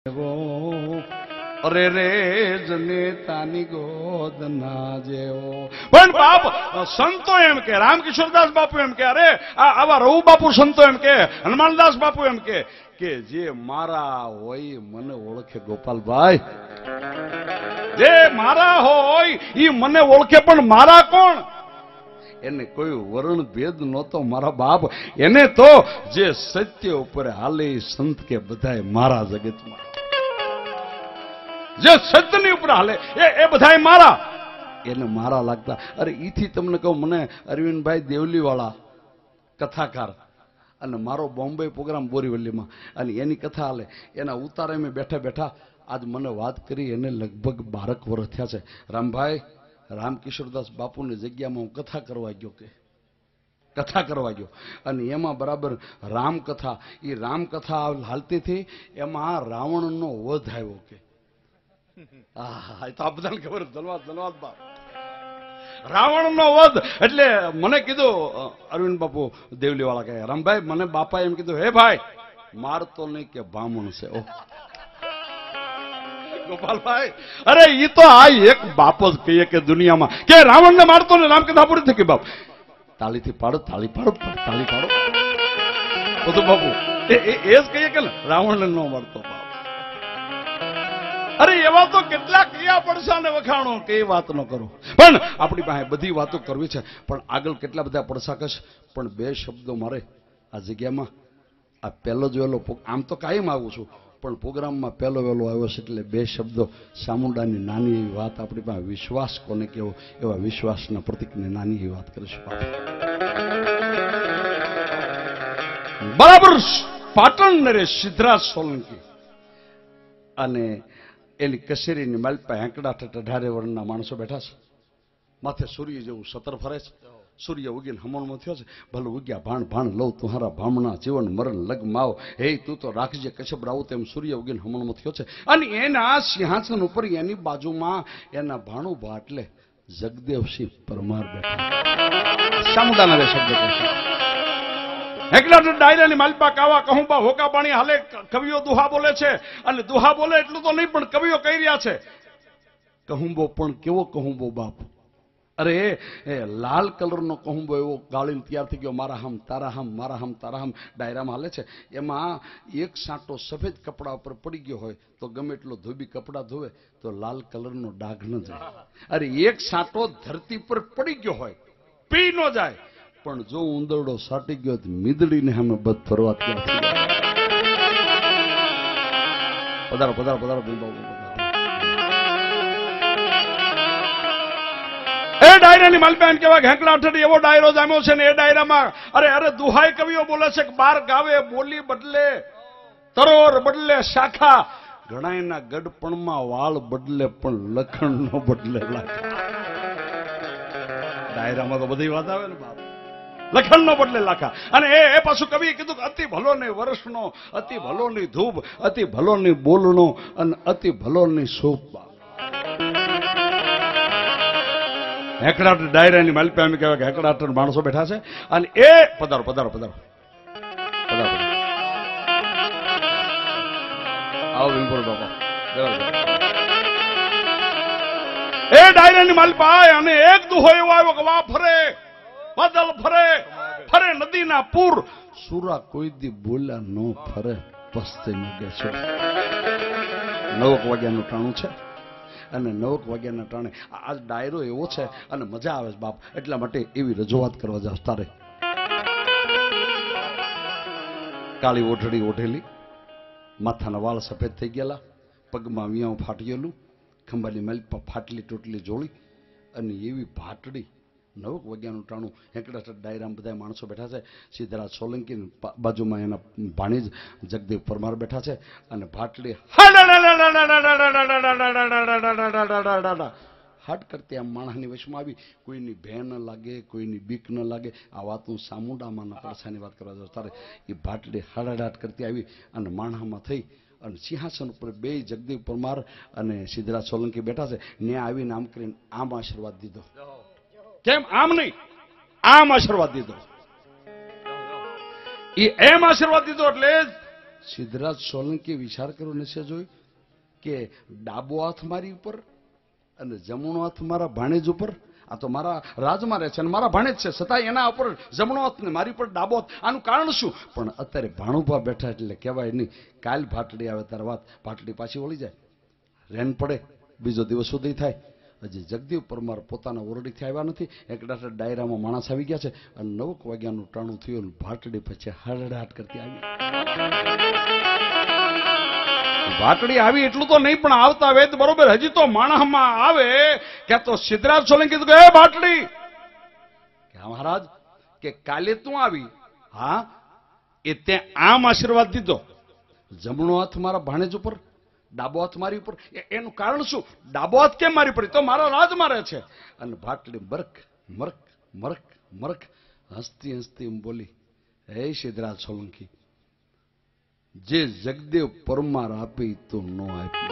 અરે રે જનેતાની ગોદ ના જેવો. પણ બાપ સંતો એમ કે, રામકિશોરદાસ બાપુ એમ કે, અરે આવા રઘુ બાપુ સંતો એમ કે, હનુમાનદાસ બાપુ એમ કે જે મારા હોય મને ઓળખે. ગોપાલભાઈ, જે મારા હોય એ મને ઓળખે, પણ મારા કોણ? એને કોઈ વર્ણ ભેદ નહોતો મારા બાપ. એને તો જે સત્ય ઉપર હાલે સંત કે બધાય મારા જગતમાં, જે સત્યની ઉપર હાલે એ બધાય મારા, એને મારા લાગતા. અરે ઈથી તમને કહું, મને અરવિંદભાઈ દેવલીવાળા કથાકાર, અને મારો બોમ્બે પ્રોગ્રામ બોરીવલીમાં, અને એની કથા હાલે, એના ઉતારે મેં બેઠા બેઠા આજ મને વાત કરી, એને લગભગ 12 વર્ષ થયા છે. રામભાઈ, રામકિશોરદાસ બાપુની જગ્યામાં હું કથા કરવા ગયો, અને એમાં બરાબર રામકથા, એ રામકથા હાલતી હતી, એમાં રાવણનો વધ આવ્યો કે. તો આ બધાને ખબર. ધન્યવાદ બાપ. રાવણનો વધ એટલે મને કીધું અરવિંદ બાપુ દેવલીવાળા કહે, રામભાઈ મને બાપા એમ કીધું, હે ભાઈ મારતો નહીં કે બ્રાહ્મણ છે. ઓ ગોપાલભાઈ, અરે ઈ તો આ એક બાપ જ કહીએ કે દુનિયામાં કે રાવણને મારતો ને રામકથા પૂરી થઈ ગઈ. બાપ તાળીથી પાડો, તાળી પાડો, તાળી પાડો. બધું બાપુ એ જ કહીએ કે રાવણને ન મારતો. બાપ અરે એવા તો કેટલા ક્રિયા પડસા ને વખાણો કે એ વાત ન કરો. પણ આપણી પાસે બધી વાતો કરવી છે, પણ આગળ કેટલા બધા પડસા કશ. પણ 2 શબ્દો મારે આ જગ્યામાં, આ પહેલો જ વહેલો, આમ તો કાયમ આવું છું, પણ પ્રોગ્રામમાં પહેલો વહેલો આવ્યો છે એટલે 2 શબ્દો ચામુંડાની નાની એવી વાત, આપણી પાસે વિશ્વાસ કોને કેવો એવા વિશ્વાસના પ્રતિકને નાની એવી વાત કરીશું. બરાબર પાટણ નરે સિદ્ધરાજ સોલંકી અને એની કચેરીની માલપા હેંકડા 18 વર્ષના માણસો બેઠા છે. માથે સૂર્ય જેવું સતર ફરે છે. સૂર્ય ઉગીને હમણમાં થયો છે. ભલે ઉગ્યા ભાણ ભાણ લઉં તુહારા ભામણા, જીવન મરણ લગ માવ, હે તું તો રાખજે કશબરાવ, તેમ સૂર્ય ઉગીને હમણમાં થયો છે. અને એના સિંહાસન ઉપર એની બાજુમાં એના ભાણું ભાટલે જગદેવસિંહ પરમાર બેઠા. સામુદાના શબ્દ કહે. એકલા ડાયરાની માલપા કાવા કહુંબા હોકા પાણી હાલે. કવિઓ દુહા બોલે છે, અને દુહા બોલે એટલું તો નહીં, પણ કવિઓ કહી રહ્યા છે કહુંબો. પણ કેવો કહુંબો બાપ! અરે એ લાલ કલરનો કહુંબો એવો ગાળીને તૈયાર થઈ ગયો. મારા હમ તારા હમ, મારા હમ તારા હમ ડાયરામાં હાલે છે. એમાં એક સાંટો સફેદ કપડા ઉપર પડી ગયો હોય તો ગમે એટલો ધોબી કપડા ધોવે તો લાલ કલરનો ડાઘ ન જાય. અરે એક સાંટો ધરતી પર પડી ગયો હોય પી ન જાય, પણ જો ઉંદરડો સાટી ગયો તો મીદડીને અમે બધ ફરવા ત્યાં થઈ જાય. પધારો પધારો પધારો બાબુ. એ ડાયરાની માલપા એમ કેવા હેંકડા 18 એવો ડાયરો જામ્યો છે ને એ ડાયરામાં અરે દુહાઈ કવિઓ બોલે છે કે 12 ગાવે બોલી બદલે તરોર બદલે શાખા, ઘણાયના ગડપણમાં વાળ બદલે પણ લખણ નો બદલે લાખા. ડાયરામાં તો બધી વાત આવે ને બાપ, લખણ નો બદલે લાખા. અને એ પાછું કવિએ કીધું કે અતિ ભલો ની વર્ષનો, અતિ ભલો ની ધૂપ, અતિ ભલો ની બોલણો, અને અતિ ભલો ની સૂપ. હેકડાટ ડાયરાની માલપા એમ કહેવાય કે હેકડાટ માણસો બેઠા છે. અને એ પધારો પધારો પધારો પધારો આવો વિમપુર બાપા. એ ડાયરાની માલપા અને એક દુહો એવો આવ્યો કે વા ફરે બદલ ફરે ફરે નદીના પૂર, સુરા કોઈ દી બોલ્યા નો ફરે પસ્તે મૂકે છે. 9 વાગ્યાનું ટાણું છે, અને 9 વાગ્યાના ટાણે આજ ડાયરો એવો છે, અને મજા આવે છે બાપ. એટલા માટે એવી રજૂઆત કરવા જાવ. તારે કાળી ઓઢડી ઓઢેલી, માથાના વાળ સફેદ થઈ ગયેલા, પગમાં વિયાવું ફાટી ગયેલું, ખંભાની માલપા ફાટલી ટોટલી જોડી, અને એવી ભાટડી. 9 વાગ્યાનું ટાણું. હેંકડા ડાયરામાં બધા માણસો બેઠા છે. સિદ્ધરાજ સોલંકી બાજુમાં એના ભાણીજ જગદેવ પરમાર બેઠા છે, અને ભાટલી હાટ કરતી આમ માણસની વશમાં આવી. કોઈની ભે ન લાગે, કોઈની બીક ન લાગે. આ વાત હું સામુંડામાં પડસાની વાત કરવા જાઉં. તારે એ ભાટલી હાડાટ કરતી આવી અને માણસમાં થઈ, અને સિંહાસન ઉપર 2 જગદેવ પરમાર અને સિદ્ધરાજ સોલંકી બેઠા છે. ને આવીને આમ કરીને આમ આશીર્વાદ દીધો. કેમ આમ નહીં, આમ આશીર્વાદ દીધો. એ એમ આશીર્વાદ દીધો એટલે સિદ્ધરાજ સોલંકી વિચાર કર્યો નશે જોઈ કે ડાબો હાથ મારી ઉપર અને જમણો હાથ મારા ભાણેજ ઉપર. આ તો મારા રાજમાં રહે છે અને મારા ભાણેજ છે, છતાં એના ઉપર જમણો હાથ ને મારી ઉપર ડાબો હાથ. આનું કારણ શું? પણ અત્યારે ભાણુભા બેઠા એટલે કહેવાય નહીં. કાલ ભાટડી આવે ત્યારે વાત, ભાટડી પાછી વળી જાય, રેન પડે, બીજો દિવસ સુધી થાય. હજી જગદેવ પરમાર પોતાના ઓરડીથી આવ્યા નથી. એક ડાયરામાં માણસ આવી ગયા છે અને 9 વાગ્યાનું ટાણું થયું. ભાટડી પછી હડહાટ કરતી આવી. ભાટડી આવી એટલું તો નહીં, પણ આવતા વેદ બરોબર હજી તો માણસમાં આવે કે તો સિદ્ધરાજ સોલંકી કીધું કે હે ભાટડી, કે મહારાજ કે કાલે તું આવી, હા એ તે આમ આશીર્વાદ દીધો, જમણો હાથ મારા ભાણેજ ઉપર, ડાબો હાથ મારી ઉપર. એનું કારણ શું? ડાબો હાથ કેમ મારી પડી? તો મારા રાજમાં રહે છે. અને ભાટડી મરક મરક મરક મરક હસતી હસતી બોલી, હે સિદ્ધરાજ સોલંકી, જે જગદેવ પરમાર આપી તો ન આપી.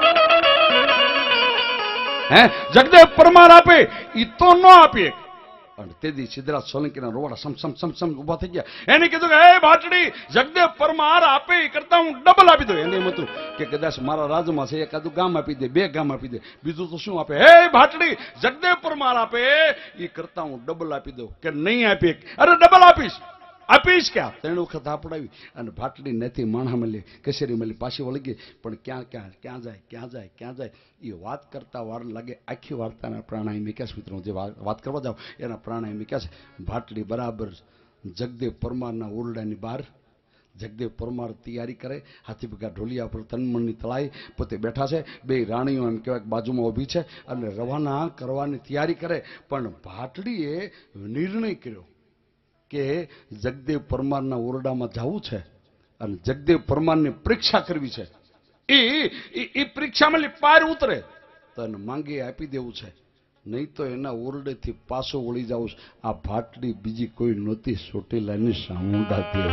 હે જગદેવ પરમાર આપે ઈ તો ન આપીએ. અને તેથી સિદ્ધરાજ સોલંકીના રોવાડા સમ સમ સમ સમ ઉભા થઈ ગયા. એને કીધું કે હે ભાટડી, જગદેવ પરમાર આપે એ કરતા હું ડબલ આપી દઉં. એને એમ હતું કે કદાચ મારા રાજમાં છે, એકાદું ગામ આપી દે, 2 ગામ આપી દે, બીજું તો શું આપે. હે ભાટડી, જગદેવ પરમાર આપે એ કરતા હું ડબલ આપી દઉં. કે નહીં આપીએ? અરે ડબલ આપીશ. આપીશ ક્યાં? 3 વખત આપડાવી અને ભાટડી નથી માણા મળી, કચેરી મળી, પાછી વળી ગઈ. પણ ક્યાં ક્યાં ક્યાં જાય ક્યાં જાય ક્યાં જાય એ વાત કરતા વાર લાગે. આખી વાર્તાના પ્રાણાયામ મૂક્યા છે મિત્રો. જે વાત કરવા જાવ એના પ્રાણાયામ મૂક્યા છે. ભાટડી બરાબર જગદેવ પરમારના ઓરડાની બહાર, જગદેવ પરમાર તૈયારી કરે, હાથી ભેગા ઢોલિયા પર તનમણની તળાઈ પોતે બેઠા છે. 2 રાણીઓ એમ કહેવાય બાજુમાં ઊભી છે અને રવાના કરવાની તૈયારી કરે. પણ ભાટડીએ નિર્ણય કર્યો કે જગદેવ પરમારના ઓરડામાં જવું છે અને જગદેવ પરમારની પરીક્ષા કરવી છે. એ પરીક્ષામાં પાર ઉતરે તો એને માંગી આપી દેવું છે, નહીં તો એના ઓરડેથી પાછો વળી જવું. આ ભાટડી બીજી કોઈ નહોતી, ચોટીલાની ચામુંડા દેવ.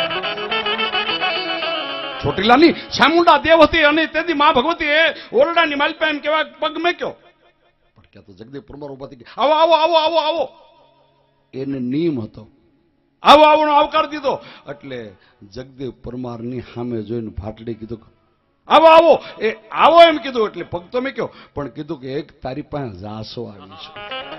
ચોટીલાની ચામુંડા દેવ હતી. અને તેથી મા ભગવતી એ ઓરડાની માલપા એમ કેવા પગ મેક્યો. પણ ક્યાં તો જગદેવ પરમાર ઉભા થઈ ગયા. આવો આવો આવો આવો આવો. એને નિયમ હતો, આવો આવો આવકાર દીધો. એટલે જગદેવ પરમારની સામે જોઈને ભાટડી કીધું આવો આવો. એ આવો એમ કીધું એટલે પગ તો મેં કયો, પણ કીધું કે એક તારી પાસે જાસો આવીશું.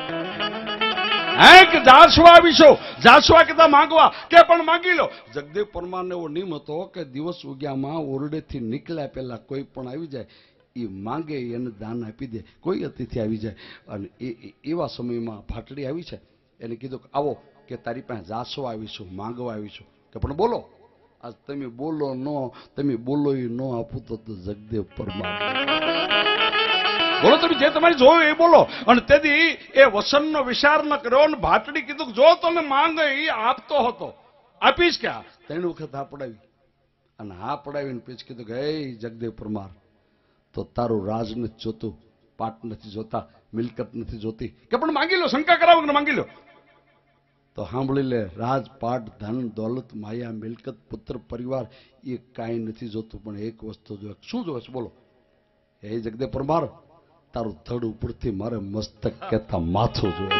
કે જાસવા આવીશો. જાસવા કીધા માંગવા કે પણ માંગી લો. જગદેવ પરમારને એવો નિયમ હતો કે દિવસ ઉગ્યામાં ઓરડેથી નીકળ્યા પહેલા કોઈ પણ આવી જાય એ માંગે એને દાન આપી દે. કોઈ અતિથિ આવી જાય અને એવા સમયમાં ભાટડી આવી છે. એને કીધું કે આવો, કે તારી પાસે જાસવા આવીશું, માંગવા આવીશું. કે પણ બોલો. આજ તમે બોલો નો, તમે બોલો એ નો આપું તો જગદેવ પરમાર બોલો, તમે જે તમારી જોયું એ બોલો. અને તેથી એ વસનનો વિચાર ન કર્યો અને ભાટડી કીધું જો તમે માંગે એ આપતો હતો, આપીશ ક્યાં? 3 વખત હા પડાવી અને હા પડાવીને પછી કીધું કે હે જગદેવ પરમાર, તો તારું રાજ નથી જોતું, પાટ નથી જોતા, મિલકત નથી જોતી. કે પણ માંગી લો, શંકા કરાવો કે માંગી લો. તો સાંભળી લે, રાજ પાટ ધન દોલત માયા મિલકત પુત્ર પરિવાર એ કાંઈ નથી જોતું, પણ એક વસ્તુ જોવે. શું જોવે છે બોલો? હે જગદેવ પરમાર, તારું ધડ ઉપરથી મારે મસ્તક કહેતા માથું જોવે.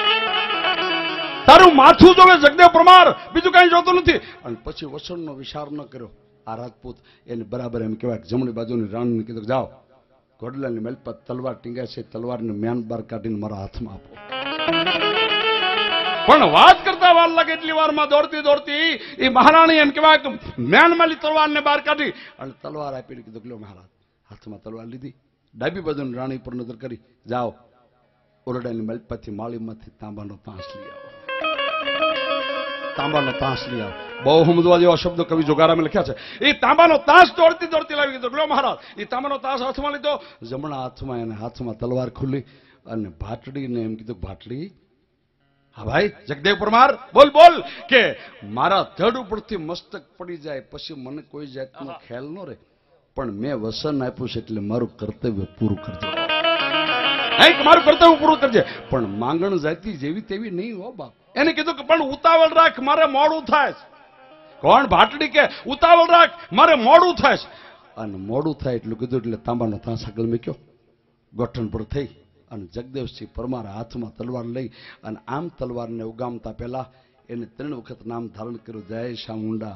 તારું માથું જોવે જગદેવ પરમાર, બીજું કઈ જોતું નથી. અને પછી વસણનો વિચાર ન કર્યો. આ રાજપૂત એને બરાબર એમ કહેવાય જમણી બાજુની રાણીને કીધું જાઓ, ઘોડલાની મેલ પર તલવાર ટીંગાય છે, તલવારને મ્યાન બાર કાઢીને મારા હાથમાં આપો. પણ વાત કરતા વાર લાગે એટલી વારમાં દોડતી દોડતી એ મહારાણી એમ કહેવાય કે મ્યાનમાલી તલવારને બહાર કાઢી અને તલવાર આપીને કીધું લો મહારાજ. હાથમાં તલવાર લીધી, ડાબી બાજુની રાણી પર નજર કરી, જાઓ ઓરડાની મલપાથી માળીમાંથી તાંબાનો તાંસ લઈ આવો. તાંબાનો તાંસ લઈ આવો. બહુ સમજવા જેવા શબ્દો કવિ જોગારામાં લખ્યા છે. એ તાંબાનો તાંસ દોડતી દોડતી લાવી કીધું લો મહારાજ. એ તાંબાનો તાંસ હાથમાં લીધો, જમણા હાથમાં એને હાથમાં તલવાર ખુલ્લી અને ભાટડીને એમ કીધું ભાટડી, હા ભાઈ જગદેવ પરમાર બોલ બોલ, કે મારા ધડ ઉપરથી મસ્તક પડી જાય પછી મને કોઈ જાતનો ખ્યાલ ન રહે, પણ મેં વસન આપ્યું છે એટલે મારું કર્તવ્ય પૂરું કરજે. મારું કર્તવ્ય પૂરું કરજે, પણ માંગણ જાતિ જેવી તેવી નહીં હો બાપ. એને કીધું કે પણ ઉતાવળ રાખ, મારે મોડું થાય. કોણ? ભાટડી કે ઉતાવળ રાખ, મારે મોડું થાય. અને મોડું થાય એટલું કીધું એટલે તાંબાનો તાંસ આગળ મૂક્યો, ગોઠણ પર થઈ અને જગદેવસિંહ પરમાર હાથમાં તલવાર લઈ અને આમ તલવારને ઉગામતા પહેલા એને 3 વખત નામ ધારણ કર્યું, જય ચામુંડા,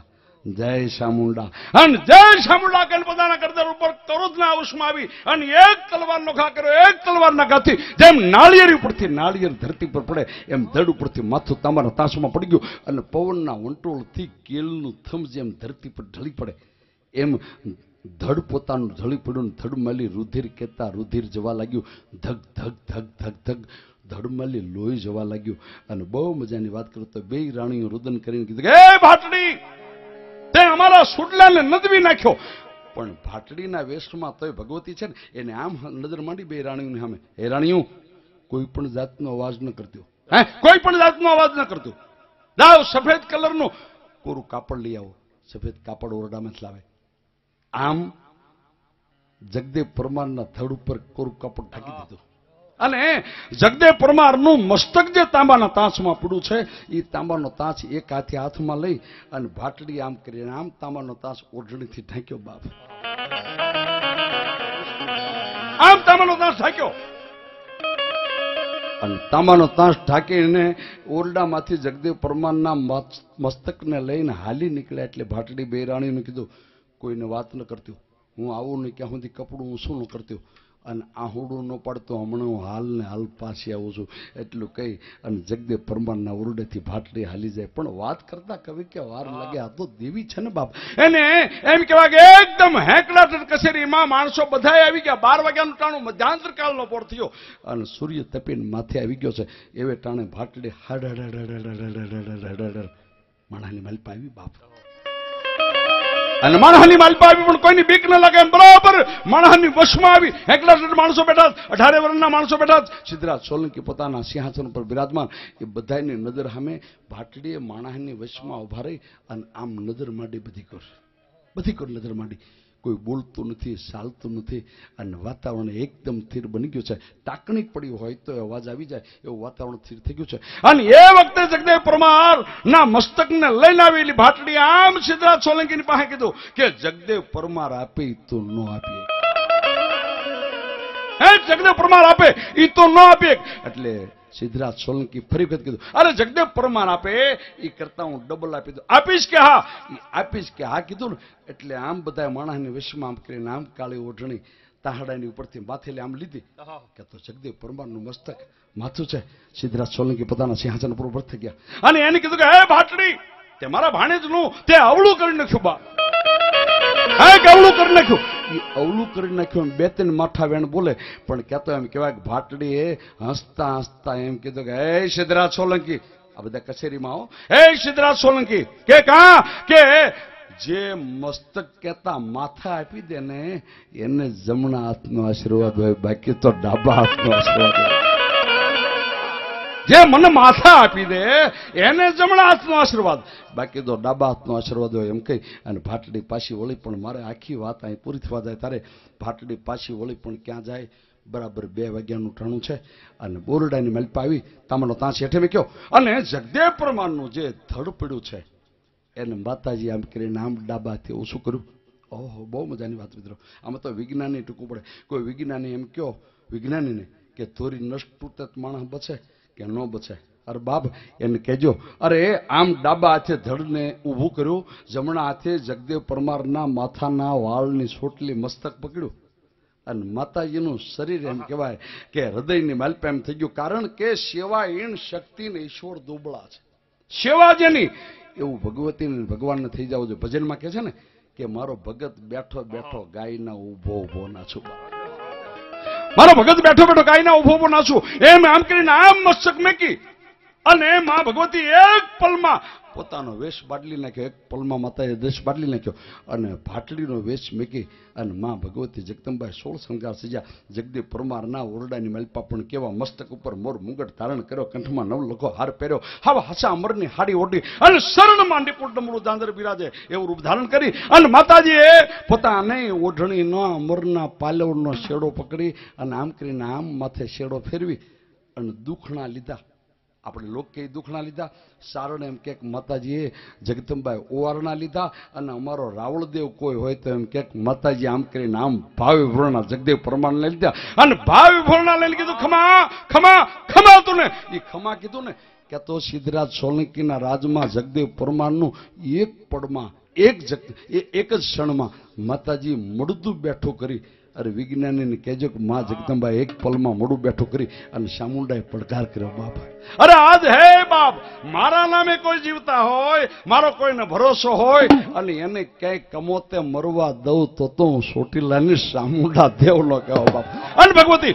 જય શામુંડા અને જય શામુંડા કે પોતાના કરદર ઉપર ક્રોધના આવેશમાં આવી અને એક તલવાર નોખા કર્યો. એક તલવારના ઘાથી જેમ નાળિયેર ઉપરથી નાળિયેર ધરતી પર પડે એમ ધડ ઉપરથી માથું તાંબાના તાંસમાં પડી ગયું અને પવનના વંટોળથી કેલનું થમ જેમ ધરતી પર ઢળી પડે એમ ધડ પોતાનું ઢળી પડ્યું. ધડમાલી રુધિર કહેતા રુધિર જવા લાગ્યું. ધગ ધગ ધગ ધગ ધગ ધડમાલી લોહી જવા લાગ્યું. અને બહુ મજાની વાત કરું તો બે રાણીઓ રુદન કરીને કીધું કે એ ભાટડી, તે અમારા સુડલાને નદવી નાખ્યો. પણ ભાટડીના વેશમાં તોય ભગવતી છે ને એને આમ નજર માંડી બે રાણીઓની સામે. હે રાણીઓ, કોઈ પણ જાતનો અવાજ ન કરતો, હે કોઈ પણ જાતનો અવાજ ન કરતો. લાવ સફેદ કલરનું કોરું કાપડ લઈ આવો. સફેદ કાપડ ઓરડામાં લાવે. આમ જગદેવ પરમારના ધડ ઉપર કોરું કાપડ ઢાંકી દીધું અને જગદેવ પરમારનું મસ્તક જે તાંબાના તાંસમાં પડ્યું છે એ તાંબાનો તાંસ એક હાથમાં લઈ અને ભાટડી આમ કરીને આમ તાંબાનો તાંસ ઓઢણીથી ઢાંક્યો. બાપ આમ તાંબાનો તાંસ ઢાંક્યો અને તાંબાનો તાંસ ઢાંકીને ઓરડામાંથી જગદેવ પરમારના મસ્તકને લઈને હાલી નીકળ્યા. એટલે ભાટડી બે રાણીને કીધું કોઈને વાત ન કરતી, હું આવું નહીં ક્યાં સુધી કપડું હું શું ન કરતી અને આહુડું ન પાડતો હમણાં હું હાલ ને હાલ પાછી આવું છું એટલું કહી અને જગદેવ પરમારના ઓરડેથી ભાટડી હાલી જાય. પણ વાત કરતા કવિ કે વાર લાગે આ તો દેવી છે ને બાપ. એને એમ કહેવાય કે એકદમ હેકડાટ કચેરીમાં માણસો બધા આવી ગયા. 12 વાગ્યાનું ટાણું મધ્યાંતર કાળનો પોર થયો અને સૂર્ય તપીને માથે આવી ગયો છે. એવે ટાણે ભાટડી હાડ માણાની માલપા આવી બાપ. અને માણસની માલપા આવી પણ કોઈની બીક ન લાગે એમ બરાબર માણસની વશમાં આવી. એકલા માણસો બેઠા, 18 વર્ષના માણસો બેઠા. સિદ્ધરાજ સોલંકી પોતાના સિંહાસન પર બિરાજમાન. એ બધાની નજર સામે ભાટડીએ માણસની વશમાં ઉભા રહી અને આમ નજર માંડી. બધી કર નજર માંડી. કોઈ બોલતું નથી, ચાલતું નથી અને વાતાવરણ એકદમ સ્થિર બની ગયું છે. ટાંકણી પડી હોય તો અવાજ આવી જાય એવું વાતાવરણ સ્થિર થઈ ગયું છે. અને એ વખતે જગદેવ પરમાર ના મસ્તકને લઈને આવેલી ભાટડી આમ સિદ્ધરાજ સોલંકીની પાસે કીધું કે જગદેવ પરમાર આપે તો ન આપીએ. હે જગદેવ પરમાર આપે એ તો ન આપીએ. એટલે સિદ્ધરાજ સોલંકી ફરી વખત કીધું અરે જગદેવ પરમાર આપે એ કરતા હું ડબલ આપી દઉં. આપીશ કે હા? આપીશ કે હા કીધું ને એટલે આમ બધા માણસની વેશમાં આમ કરીને આમ કાળી ઓઢણી તાહડાની ઉપરથી માથેલી આમ લીધી કે તો જગદેવ પરમારનું મસ્તક માથું છે. સિદ્ધરાજ સોલંકી પોતાના સિંહાસન પર ઉભા થઈ ગયા અને એને કીધું કે હે ભાટડી, તે મારા ભાણેજનું તે અવળું કરી નાખ્યું બા. અવળું કરી નાખ્યું. એ અવળું કરી નાખ્યું. 2-3 માઠા વેણ બોલે પણ કહેતો એમ કહેવાય કે ભાટડી એ હસતા હસતા એમ કીધું કે હે સિદ્ધરાજ સોલંકી, આ બધા કચેરીમાં આવો. હે સિદ્ધરાજ સોલંકી કે કા કે જે મસ્તક કહેતા માથા આપી દે ને એને જમણા હાથનો આશીર્વાદ હોય, બાકી તો ડાબા હાથનો આશીર્વાદ હોય. જે મને માથા આપી દે એને જમણા હાથનો આશીર્વાદ, બાકી તો ડાબા હાથનો આશીર્વાદ હોય એમ કહી અને ભાટડી પાછી વળી. પણ મારે આખી વાત અહીં પૂરી થવા જાય ત્યારે ભાટડી પાછી વળી પણ ક્યાં જાય? બરાબર 2 વાગ્યાનું ટાણું છે અને બોરડાની માલપા આવી. તાંબાનો તાંસ હેઠે મૂક્યો અને જગદેવ પરમારનું જે ધડ પડ્યું છે એને માતાજી આમ કરીને આમ ડાબાથી ઓછું કર્યું. ઓહો, બહુ મજાની વાત મિત્રો. આમાં તો વિજ્ઞાની ટૂંકું પડે. કોઈ વિજ્ઞાની એમ કહો વિજ્ઞાનીને કે થોડી નષ્ટ તૂટે માણસ બચે કે ન બચે? અરે બાપ એને કહેજો. અરે આમ ડાબા હાથે ધડને ઊભું કર્યું, જમણા હાથે જગદેવ પરમારના માથાના વાળની સોટલી મસ્તક પકડ્યું અને માતાજીનું શરીર એમ કહેવાય કે હૃદયની માલપા એમ થઈ ગયું. કારણ કે સેવાહીન શક્તિને ઈશ્વર દુબળા છે. સેવા જેની એવું ભગવતીને ભગવાનને થઈ જવું જોઈએ. ભજનમાં કહે છે ને કે મારો ભગત બેઠો બેઠો ગાયના ઊભો નાચું. મારો ભગત બેઠો બેઠો ગાયના ઊભો નાચું એમ આમ કરીને આમ મસ્તક મેકી અને માં ભગવતી એક પલમાં પોતાનો વેશ બાદલી નાખ્યો. એક પલમાં માતાએ દેશ બાદલી નાખ્યો અને ભાટડીનો વેશ મેકી અને માં ભગવતી જગદંબાએ 16 શણગાર સજ્યા. જગદેવ પરમારના ઓરડાની માલપા પણ કેવા મસ્તક ઉપર મોર મુગટ ધારણ કર્યો, કંઠમાં 9 લખો હાર પહેર્યો, હાવ હાસા અમરની હાડી ઓઢી અને શરણ માંડી ડમરું દાંદર બિરાજે એવું રૂપ ધારણ કરી અને માતાજીએ પોતાને ઓઢણીનો અમરના પાલવનો શેડો પકડી અને આમ કરીને આમ માથે શેડો ફેરવી અને દુખણા લીધા. આપણે લોક કે દુખણા લીધા, સારણ એમ કે માતાજીએ જગદંબાએ ઓવારણા લીધા અને અમારો રાવળદેવ કોઈ હોય તો એમ કે માતાજી આમ કરીને આમ ભાવ વિભોરણા જગદેવ પરમારને લીધા અને ભાવ વિભોરણા લઈને કીધું ખમા ખમા ખમા તું ને. એ ખમા કીધું ને કે તો સિદ્ધરાજ સોલંકીના રાજમાં જગદેવ પરમારનું એક પળમાં એક જ ક્ષણમાં માતાજી મળદું બેઠું કરી અરે વિજ્ઞાનીને કહેજો કે માં જગદંબા એક પલમાં મોડું બેઠું કરી અને ચામુંડાએ પડકાર કર્યો બાપ અરે આજ હે બાપ મારા નામે કોઈ જીવતા હોય મારો કોઈને ભરોસો હોય અને એને ક્યાંય કમોતે મરવા દઉં તો હું ચોટીલાની ચામુંડા દેવલો કહેવો બાપ અને ભગવતી